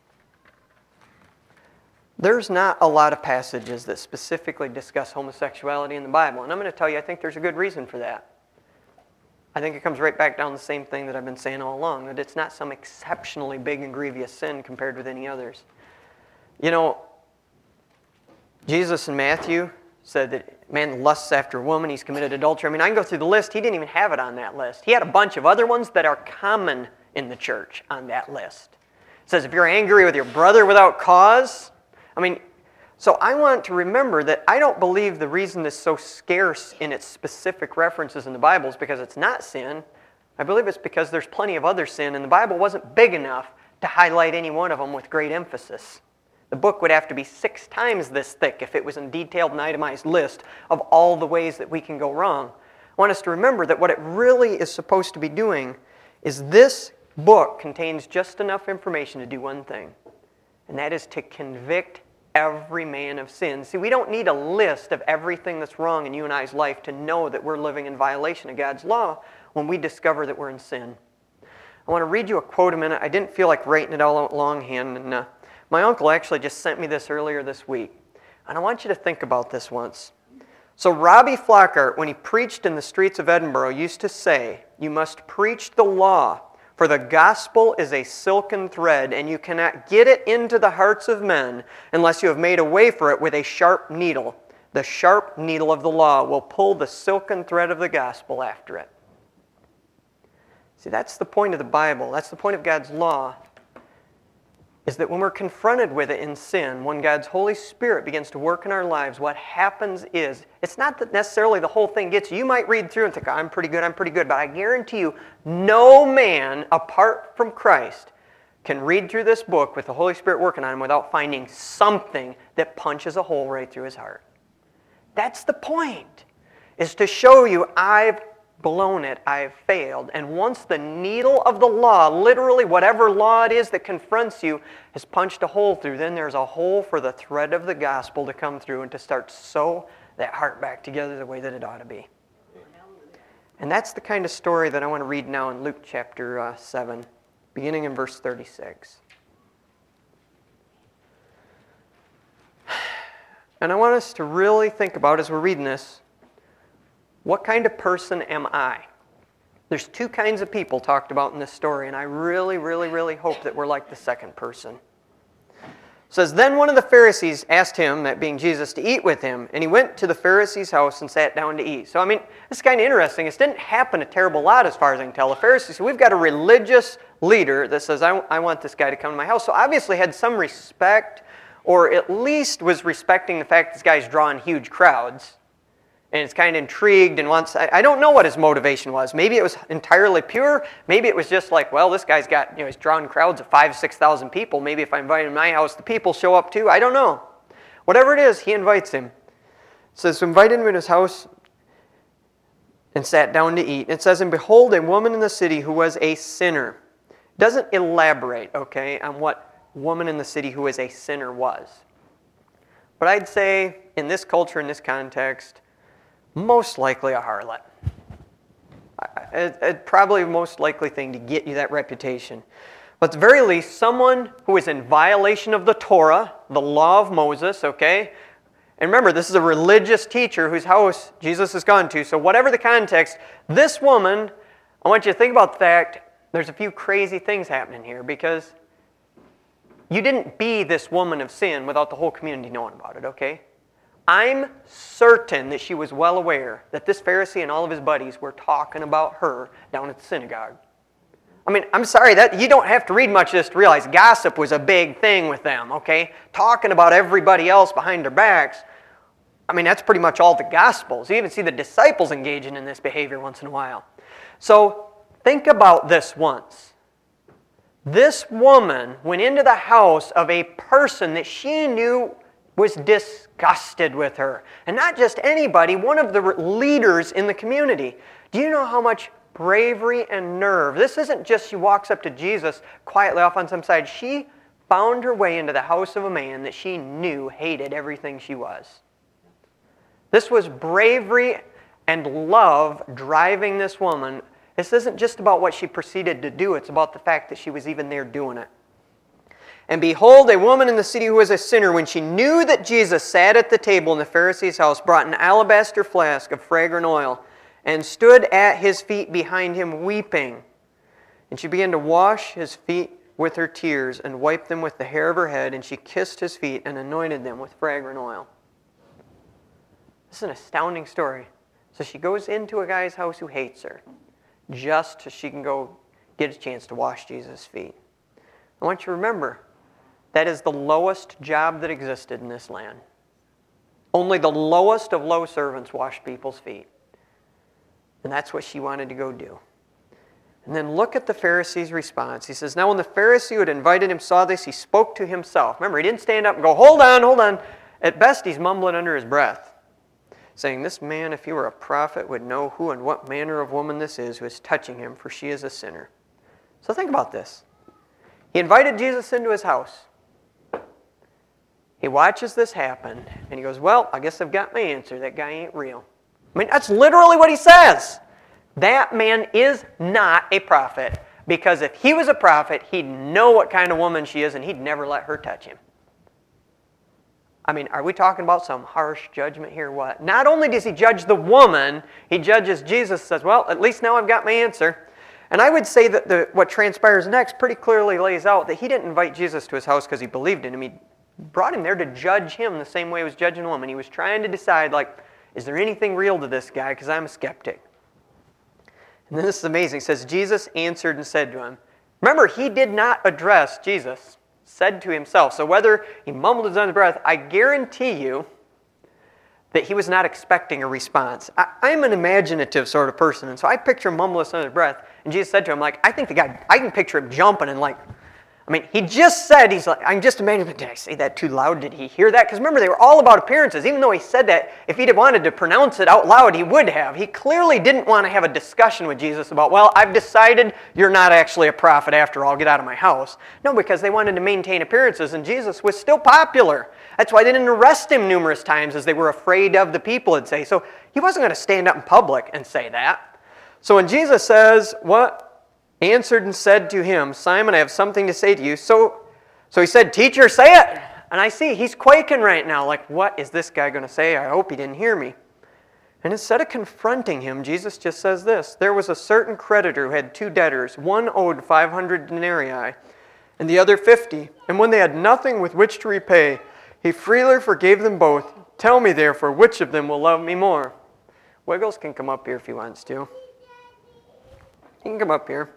there's not a lot of passages that specifically discuss homosexuality in the Bible. And I'm going to tell you, I think there's a good reason for that. I think it comes right back down to the same thing that I've been saying all along, that it's not some exceptionally big and grievous sin compared with any others. You know, Jesus in Matthew said that man lusts after a woman, he's committed adultery. I mean, I can go through the list. He didn't even have it on that list. He had a bunch of other ones that are common in the church on that list. It says if you're angry with your brother without cause, I mean, so I want to remember that I don't believe the reason this is so scarce in its specific references in the Bible is because it's not sin. I believe it's because there's plenty of other sin, and the Bible wasn't big enough to highlight any one of them with great emphasis. The book would have to be six times this thick if it was a detailed and itemized list of all the ways that we can go wrong. I want us to remember that what it really is supposed to be doing is this book contains just enough information to do one thing, and that is to convict every man of sin. See, we don't need a list of everything that's wrong in you and I's life to know that we're living in violation of God's law when we discover that we're in sin. I want to read you a quote a minute. I didn't feel like writing it all out longhand, and uh, my uncle actually just sent me this earlier this week. And I want you to think about this once. So Robbie Flockhart, when he preached in the streets of Edinburgh, used to say, "You must preach the law, for the gospel is a silken thread, and you cannot get it into the hearts of men unless you have made a way for it with a sharp needle. The sharp needle of the law will pull the silken thread of the gospel after it." See, that's the point of the Bible. That's the point of God's law, is that when we're confronted with it in sin, when God's Holy Spirit begins to work in our lives, what happens is, it's not that necessarily the whole thing gets you. You might read through and think, I'm pretty good, I'm pretty good. But I guarantee you, no man apart from Christ can read through this book with the Holy Spirit working on him without finding something that punches a hole right through his heart. That's the point, is to show you I've blown it, I've failed. And once the needle of the law, literally whatever law it is that confronts you, has punched a hole through, then there's a hole for the thread of the gospel to come through and to start sew that heart back together the way that it ought to be. And that's the kind of story that I want to read now in Luke chapter uh, seven, beginning in verse thirty-six. And I want us to really think about, as we're reading this, what kind of person am I? There's two kinds of people talked about in this story, and I really, really, really hope that we're like the second person. It says, "Then one of the Pharisees asked him," that being Jesus, "to eat with him, and he went to the Pharisee's house and sat down to eat." So, I mean, this is kind of interesting. This didn't happen a terrible lot as far as I can tell. The Pharisees, so we've got a religious leader that says, I, I want this guy to come to my house. So obviously had some respect, or at least was respecting the fact this guy's drawing huge crowds. And it's kind of intrigued and wants, I, I don't know what his motivation was. Maybe it was entirely pure. Maybe it was just like, well, this guy's got, you know, he's drawing crowds of five, six thousand people. Maybe if I invite him to my house, the people show up too. I don't know. Whatever it is, he invites him. It says, so invited him to his house and sat down to eat. It says, and behold, a woman in the city who was a sinner. It doesn't elaborate, okay, on what woman in the city who was a sinner was. But I'd say, in this culture, in this context, most likely a harlot. It's probably the most likely thing to get you that reputation. But at the very least, someone who is in violation of the Torah, the law of Moses, okay? And remember, this is a religious teacher whose house Jesus has gone to. So whatever the context, this woman, I want you to think about the fact there's a few crazy things happening here, because you didn't be this woman of sin without the whole community knowing about it, okay? I'm certain that she was well aware that this Pharisee and all of his buddies were talking about her down at the synagogue. I mean, I'm sorry, that you don't have to read much of this to realize gossip was a big thing with them, okay? Talking about everybody else behind their backs. I mean, that's pretty much all the Gospels. You even see the disciples engaging in this behavior once in a while. So think about this once. This woman went into the house of a person that she knew was disgusted with her. And not just anybody, one of the leaders in the community. Do you know how much bravery and nerve? This isn't just she walks up to Jesus quietly off on some side. She found her way into the house of a man that she knew hated everything she was. This was bravery and love driving this woman. This isn't just about what she proceeded to do. It's about the fact that she was even there doing it. And behold, a woman in the city who was a sinner, when she knew that Jesus sat at the table in the Pharisee's house, brought an alabaster flask of fragrant oil and stood at his feet behind him weeping. And she began to wash his feet with her tears and wiped them with the hair of her head, and she kissed his feet and anointed them with fragrant oil. This is an astounding story. So she goes into a guy's house who hates her, just so she can go get a chance to wash Jesus' feet. I want you to remember, that is the lowest job that existed in this land. Only the lowest of low servants washed people's feet. And that's what she wanted to go do. And then look at the Pharisee's response. He says, now when the Pharisee who had invited him saw this, he spoke to himself. Remember, he didn't stand up and go, hold on, hold on. At best, he's mumbling under his breath, saying, this man, if he were a prophet, would know who and what manner of woman this is who is touching him, for she is a sinner. So think about this. He invited Jesus into his house. He watches this happen, and he goes, well, I guess I've got my answer. That guy ain't real. I mean, that's literally what he says. That man is not a prophet, because if he was a prophet, he'd know what kind of woman she is, and he'd never let her touch him. I mean, are we talking about some harsh judgment here? What? Not only does he judge the woman, he judges Jesus, says, well, at least now I've got my answer. And I would say that the, what transpires next pretty clearly lays out that he didn't invite Jesus to his house because he believed in him. He brought him there to judge him the same way he was judging a woman. He was trying to decide, like, is there anything real to this guy? Because I'm a skeptic. And then this is amazing. It says, Jesus answered and said to him. Remember, he did not address Jesus. Said to himself. So whether he mumbled under his breath, I guarantee you that he was not expecting a response. I, I'm an imaginative sort of person, and so I picture him mumbling under his breath. And Jesus said to him, like, I think the guy, I can picture him jumping and like, I mean, he just said, he's like, I'm just imagining, did I say that too loud? Did he hear that? Because remember, they were all about appearances. Even though he said that, if he'd have wanted to pronounce it out loud, he would have. He clearly didn't want to have a discussion with Jesus about, well, I've decided you're not actually a prophet after all. Get out of my house. No, because they wanted to maintain appearances, and Jesus was still popular. That's why they didn't arrest him numerous times, as they were afraid of the people would say. So he wasn't going to stand up in public and say that. So when Jesus says, what? Answered and said to him, Simon, I have something to say to you. So, so he said, teacher, say it. And I see he's quaking right now. Like, what is this guy going to say? I hope he didn't hear me. And instead of confronting him, Jesus just says this. There was a certain creditor who had two debtors. One owed five hundred denarii and the other fifty. And when they had nothing with which to repay, he freely forgave them both. Tell me, therefore, which of them will love me more? Wiggles can come up here if he wants to. He can come up here.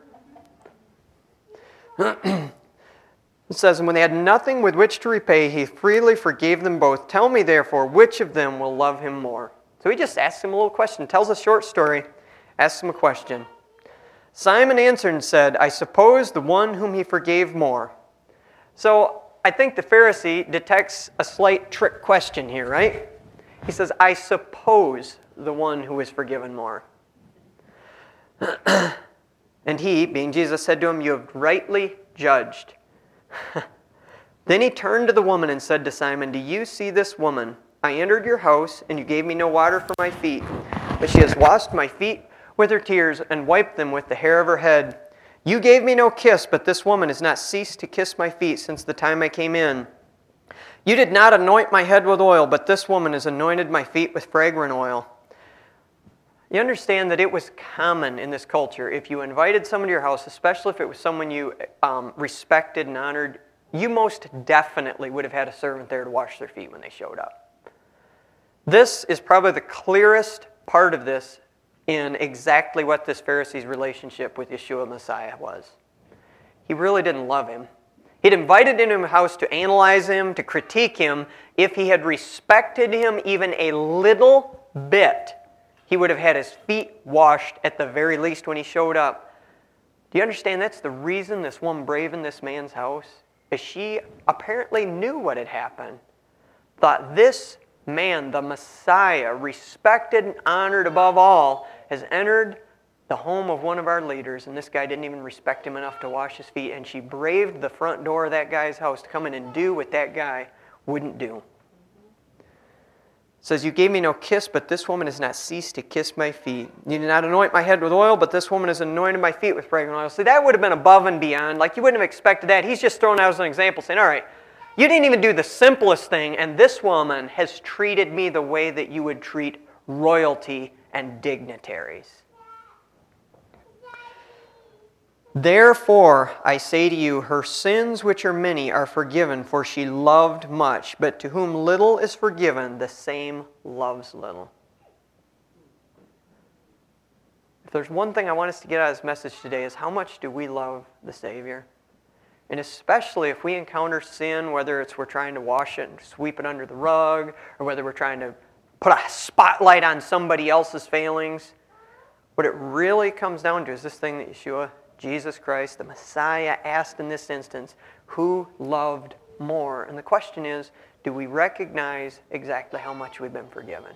It says, and when they had nothing with which to repay, he freely forgave them both. Tell me, therefore, which of them will love him more? So he just asks him a little question, tells a short story, asks him a question. Simon answered and said, I suppose the one whom he forgave more. So I think the Pharisee detects a slight trick question here, right? He says, I suppose the one who is forgiven more. And he, being Jesus, said to him, you have rightly judged. Then he turned to the woman and said to Simon, do you see this woman? I entered your house, and you gave me no water for my feet, but she has washed my feet with her tears and wiped them with the hair of her head. You gave me no kiss, but this woman has not ceased to kiss my feet since the time I came in. You did not anoint my head with oil, but this woman has anointed my feet with fragrant oil. You understand that it was common in this culture, if you invited someone to your house, especially if it was someone you um, respected and honored, you most definitely would have had a servant there to wash their feet when they showed up. This is probably the clearest part of this in exactly what this Pharisee's relationship with Yeshua Messiah was. He really didn't love him. He'd invited him into his house to analyze him, to critique him. If he had respected him even a little bit, he would have had his feet washed at the very least when he showed up. Do you understand that's the reason this woman braved this man's house? Is she apparently knew what had happened. Thought this man, the Messiah, respected and honored above all, has entered the home of one of our leaders, and this guy didn't even respect him enough to wash his feet, and she braved the front door of that guy's house to come in and do what that guy wouldn't do. It says, you gave me no kiss, but this woman has not ceased to kiss my feet. You did not anoint my head with oil, but this woman has anointed my feet with fragrant oil. See, that would have been above and beyond. Like, you wouldn't have expected that. He's just throwing out as an example, saying, all right, you didn't even do the simplest thing, and this woman has treated me the way that you would treat royalty and dignitaries. Therefore, I say to you, her sins, which are many, are forgiven, for she loved much. But to whom little is forgiven, the same loves little. If there's one thing I want us to get out of this message today is how much do we love the Savior? And especially if we encounter sin, whether it's we're trying to wash it and sweep it under the rug, or whether we're trying to put a spotlight on somebody else's failings, what it really comes down to is this thing that Yeshua Jesus Christ, the Messiah, asked in this instance, who loved more? And the question is, do we recognize exactly how much we've been forgiven?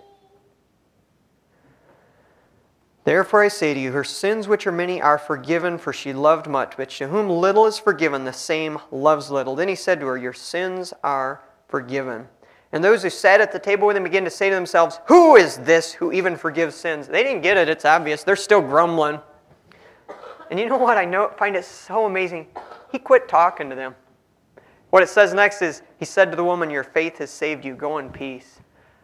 Therefore I say to you, her sins which are many are forgiven, for she loved much. But to whom little is forgiven, the same loves little. Then he said to her, your sins are forgiven. And those who sat at the table with him began to say to themselves, who is this who even forgives sins? They didn't get it, it's obvious. They're still grumbling. And you know what? I know, find it so amazing. He quit talking to them. What it says next is, he said to the woman, your faith has saved you. Go in peace.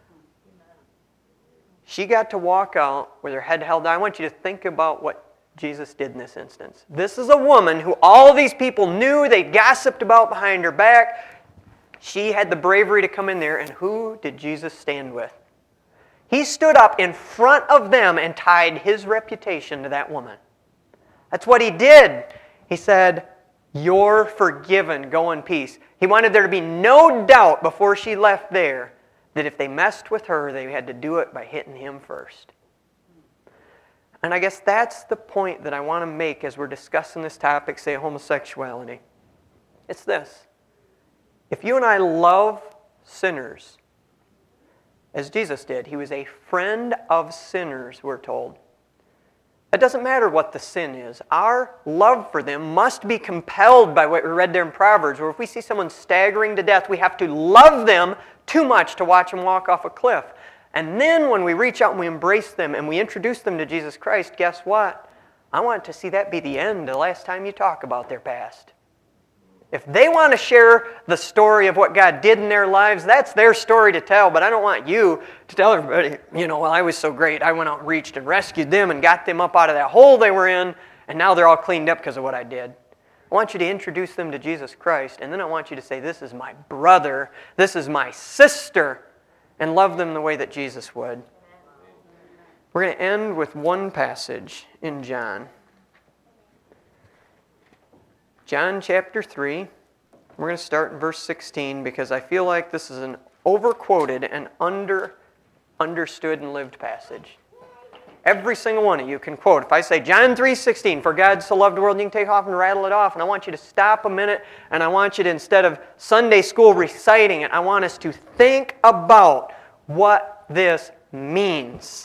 She got to walk out with her head held down. I want you to think about what Jesus did in this instance. This is a woman who all these people knew, they gossiped about behind her back. She had the bravery to come in there, and who did Jesus stand with? He stood up in front of them and tied his reputation to that woman. That's what he did. He said, you're forgiven. Go in peace. He wanted there to be no doubt before she left there that if they messed with her, they had to do it by hitting him first. And I guess that's the point that I want to make as we're discussing this topic, say homosexuality. It's this. If you and I love sinners, as Jesus did, he was a friend of sinners, we're told. It doesn't matter what the sin is. Our love for them must be compelled by what we read there in Proverbs, where if we see someone staggering to death, we have to love them too much to watch them walk off a cliff. And then when we reach out and we embrace them and we introduce them to Jesus Christ, guess what? I want to see that be the end, the last time you talk about their past. If they want to share the story of what God did in their lives, that's their story to tell. But I don't want you to tell everybody, you know, well, I was so great. I went out and reached and rescued them and got them up out of that hole they were in, and now they're all cleaned up because of what I did. I want you to introduce them to Jesus Christ, and then I want you to say, this is my brother, this is my sister, and love them the way that Jesus would. We're going to end with one passage in John. John chapter three, we're going to start in verse sixteen because I feel like this is an overquoted and under understood and lived passage. Every single one of you can quote. If I say John three sixteen, for God so loved the world, you can take off and rattle it off. And I want you to stop a minute, and I want you to, instead of Sunday school reciting it, I want us to think about what this means.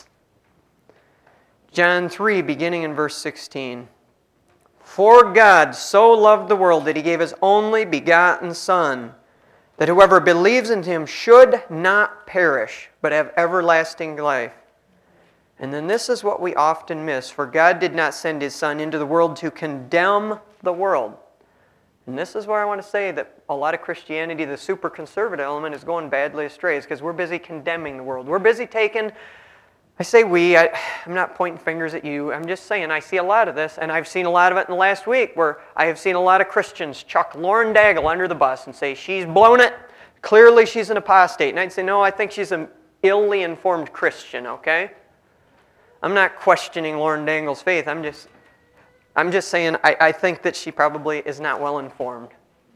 John three, beginning in verse sixteen. For God so loved the world that he gave his only begotten Son, that whoever believes in him should not perish, but have everlasting life. And then this is what we often miss. For God did not send his Son into the world to condemn the world. And this is where I want to say that a lot of Christianity, the super conservative element, is going badly astray. It's because we're busy condemning the world. We're busy taking... I say we, I, I'm not pointing fingers at you. I'm just saying I see a lot of this, and I've seen a lot of it in the last week where I have seen a lot of Christians chuck Lauren Daigle under the bus and say, she's blown it. Clearly she's an apostate. And I'd say, no, I think she's an illy informed Christian, okay? I'm not questioning Lauren Daigle's faith. I'm just, I'm just saying I, I think that she probably is not well informed.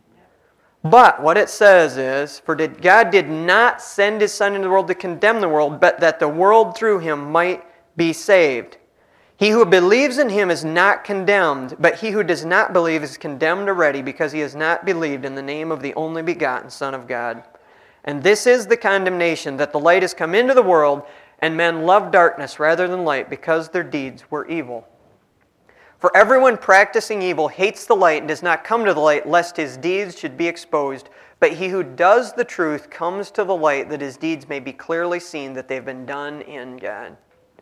But what it says is, for did, God did not send his Son into the world to condemn the world, but that the world through him might be saved. He who believes in him is not condemned, but he who does not believe is condemned already, because he has not believed in the name of the only begotten Son of God. And this is the condemnation, that the light has come into the world, and men love darkness rather than light, because their deeds were evil. For everyone practicing evil hates the light and does not come to the light, lest his deeds should be exposed. But he who does the truth comes to the light, that his deeds may be clearly seen, that they've been done in God.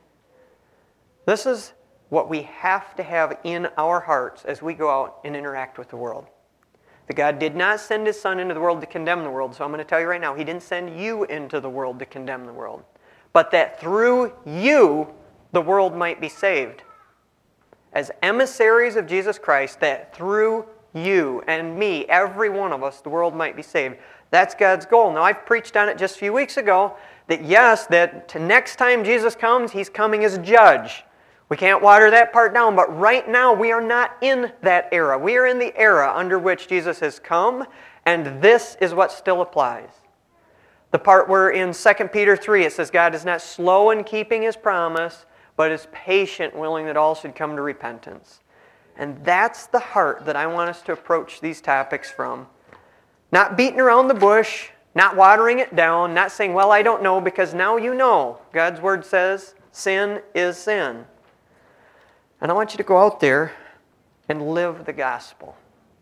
This is what we have to have in our hearts as we go out and interact with the world. That God did not send his Son into the world to condemn the world. So I'm going to tell you right now, he didn't send you into the world to condemn the world. But that through you, the world might be saved. As emissaries of Jesus Christ, that through you and me, every one of us, the world might be saved. That's God's goal. Now, I've preached on it just a few weeks ago, that yes, that to next time Jesus comes, he's coming as a judge. We can't water that part down, but right now we are not in that era. We are in the era under which Jesus has come, and this is what still applies. The part where in Second Peter three it says God is not slow in keeping his promise, but is patient, willing that all should come to repentance. And that's the heart that I want us to approach these topics from. Not beating around the bush, not watering it down, not saying, well, I don't know, because now you know. God's Word says sin is sin. And I want you to go out there and live the gospel.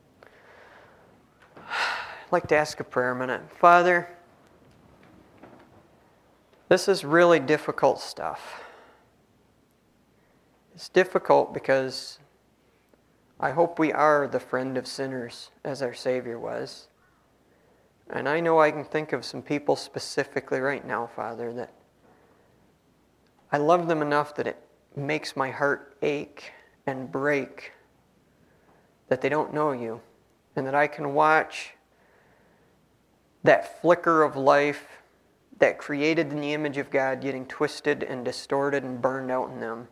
I'd like to ask a prayer a minute. Father, this is really difficult stuff. It's difficult because I hope we are the friend of sinners as our Savior was. And I know I can think of some people specifically right now, Father, that I love them enough that it makes my heart ache and break that they don't know you, and that I can watch that flicker of life that created in the image of God getting twisted and distorted and burned out in them.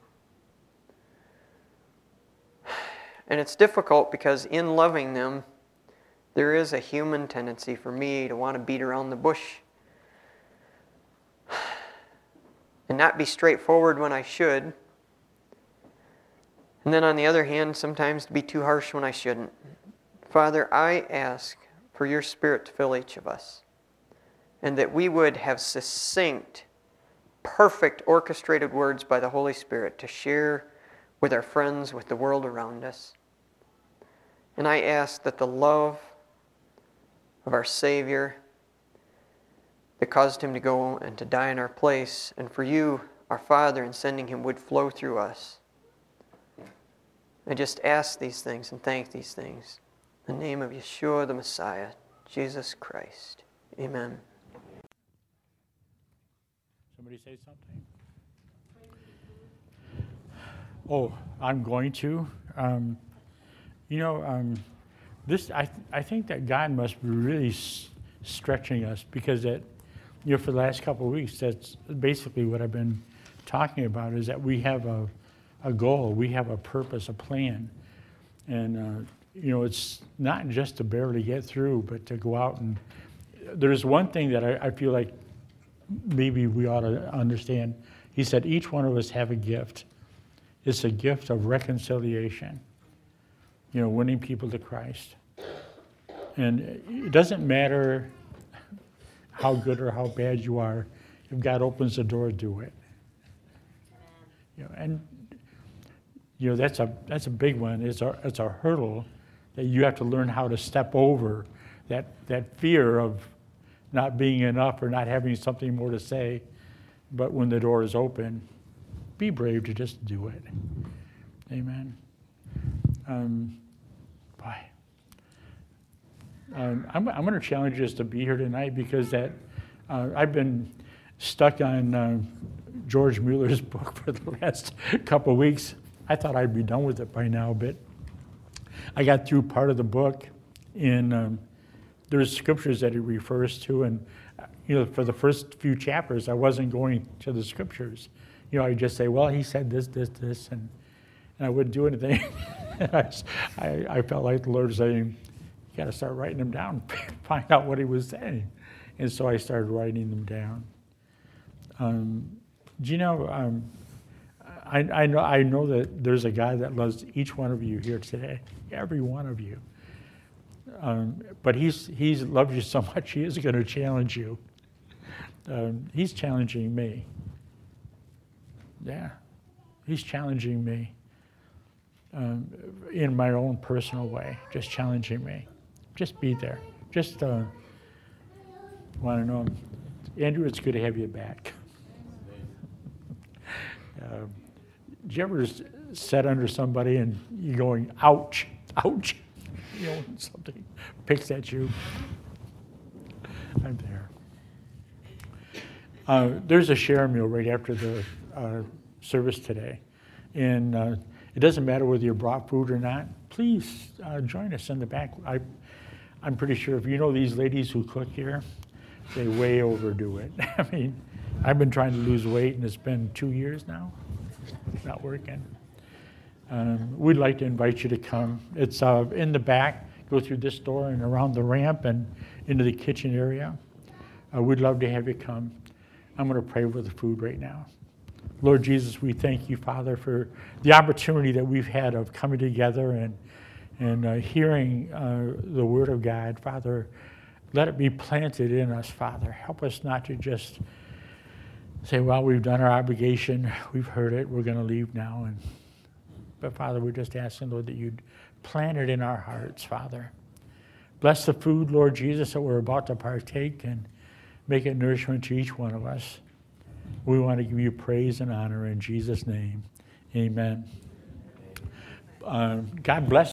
And it's difficult because in loving them, there is a human tendency for me to want to beat around the bush and not be straightforward when I should. And then on the other hand, sometimes to be too harsh when I shouldn't. Father, I ask for your Spirit to fill each of us, and that we would have succinct, perfect, orchestrated words by the Holy Spirit to share with our friends, with the world around us. And I ask that the love of our Savior that caused Him to go and to die in our place, and for you, our Father, in sending Him, would flow through us. I just ask these things and thank these things. In the name of Yeshua the Messiah, Jesus Christ. Amen. Somebody say something? Oh, I'm going to. Um, you know, um, this. I th- I think that God must be really s- stretching us, because that, you know, for the last couple of weeks, that's basically what I've been talking about. Is that we have a a goal, we have a purpose, a plan, and uh, you know, it's not just to barely get through, but to go out and. There's one thing that I, I feel like maybe we ought to understand. He said each one of us have a gift. It's a gift of reconciliation. You know, winning people to Christ. And it doesn't matter how good or how bad you are. If God opens the door, do it. You know, and you know that's a that's a big one. It's a it's a hurdle that you have to learn how to step over. That that fear of not being enough or not having something more to say. But when the door is open, be brave to just do it. Amen. Um, boy. Um, I'm, I'm going to challenge us to be here tonight, because that uh, I've been stuck on uh, George Mueller's book for the last couple of weeks. I thought I'd be done with it by now, but I got through part of the book, and um, there's scriptures that he refers to, and you know, for the first few chapters, I wasn't going to the scriptures. You know, I just say, well, he said this, this, this, and, and I wouldn't do anything. I, I, I felt like the Lord saying, you got to start writing them down, find out what he was saying. And so I started writing them down. Um, do you know, um, I, I know I know that there's a God that loves each one of you here today, every one of you. Um, but he's he's loved you so much, he is going to challenge you. Um, he's challenging me. Yeah, he's challenging me um, in my own personal way, just challenging me. Just be there. Just uh, want to know, Andrew, it's good to have you back. uh, did you ever sit under somebody and you're going, ouch, ouch? You know, something picks at you. I'm there. Uh, there's a share meal right after the uh, service today. And uh, it doesn't matter whether you brought food or not. Please uh, join us in the back. I, I'm pretty sure if you know these ladies who cook here, they way overdo it. I mean, I've been trying to lose weight, and it's been two years now. It's not working. Um, we'd like to invite you to come. It's uh, in the back. Go through this door and around the ramp and into the kitchen area. Uh, we'd love to have you come. I'm going to pray over the food right now. Lord Jesus, we thank you, Father, for the opportunity that we've had of coming together and, and uh, hearing uh, the Word of God. Father, let it be planted in us, Father. Help us not to just say, well, we've done our obligation, we've heard it, we're going to leave now. And But, Father, we're just asking, Lord, that you'd plant it in our hearts, Father. Bless the food, Lord Jesus, that we're about to partake, and make it nourishment to each one of us. We want to give you praise and honor in Jesus' name. Amen. Uh, God bless.